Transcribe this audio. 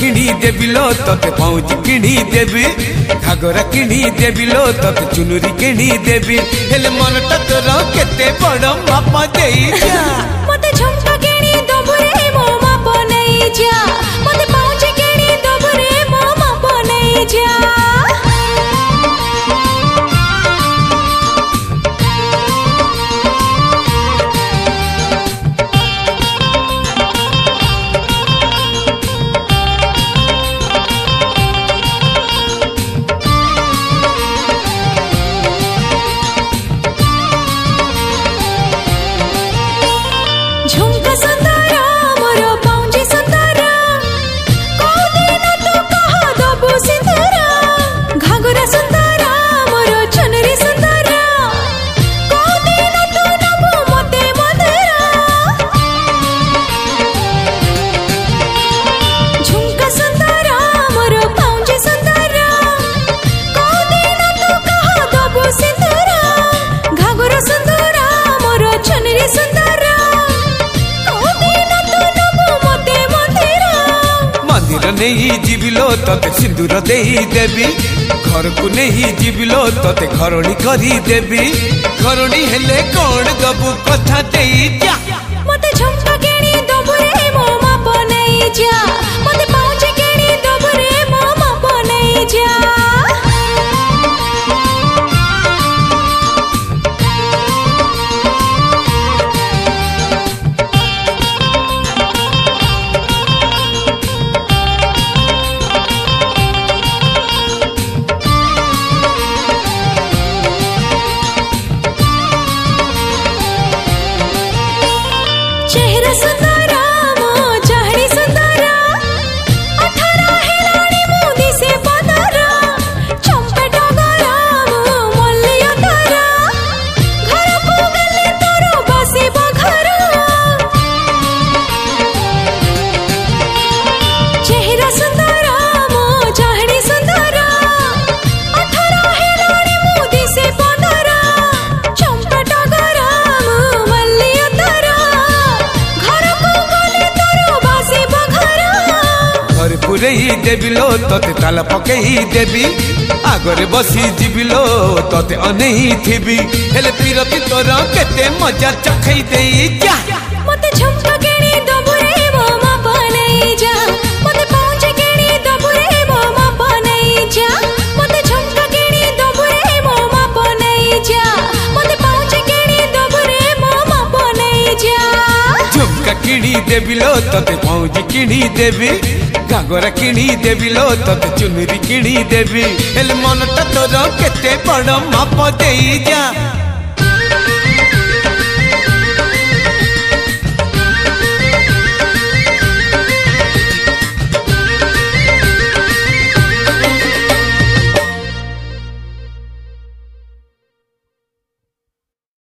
किणी देबी लो तोते पाउच किणी देबी घागरा किणी देबी लो तोते चुनुरी किणी देबी हेले मनटा तोर केते बड़ माप देई जा मते झुमका किणी दबु रे मो माप नहीं जा मते पाउच किणी दबु रे मो माप नहीं जा झुमका सुंदर मोरो पाउंजी सुंदर कोदिन तू कह दबु सिंदर घागरा सुंदर मोरो चुनरी सुंदर कोदिन तू नबु मते मधुर झुमका सुंदर मोरो पाउंजी सुंदर कोदिन तू कह दबु सिंदर घागरा सुंदर मोरो चुनरी सुंदर मंदिर नहीं जीविलो तोते सिंदूर देही देवी घर को नहीं जीविलो तोते घरणी करी देवी घरणी हेले कौन दबु कथा देई जा मते झुमका किणी दबु रे मो माप नहीं जा मते पाउच किणी दबु रे मो माप नहीं जा चेहरा सुंदर मो चाहड़ी सुंदर 18 हेलाणी मो दिसे पदर चंपे टगर मो मल्लिया तर घर को गले तोर बसे बघर चेहरा सुंदर मो चाहड़ी सुंदर 18 हेलाणी मो दिसे पदर चंपे टगर मो मल्लिया तर घर पुरे ही देवी लो तोते ताला पके ही देवी आगरे बसी जीविलो तोते अनेही थिबी हेले पीरती तोर केते मजा चखई देई जा मते झुमका किणी दबु रे मो माप नहीं जा मते पाउच किणी दबु रे मो माप नहीं जा मते झुमका किणी दबु रे मो माप नहीं जा मते पाउच किणी दबु रे मो माप नहीं जा झुमका किणी देवी लो तोते पाउच किणी देवी घागरा किणी देवी लो तोते चुनरी किणी देवी हेले मनटा तोर केते बड़ माप देई जा।